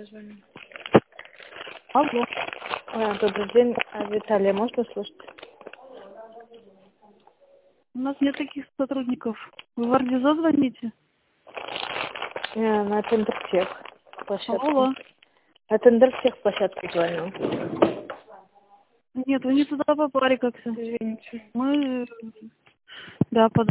звоню. Алло. Добрый день, Виталия, можно слушать? У нас нет таких сотрудников. Вы в Ардизо звоните? На Тендерсех площадку. Алло. На Тендерсех площадку звоню. Нет, вы не туда попали как-то. Извините. Мы... Да,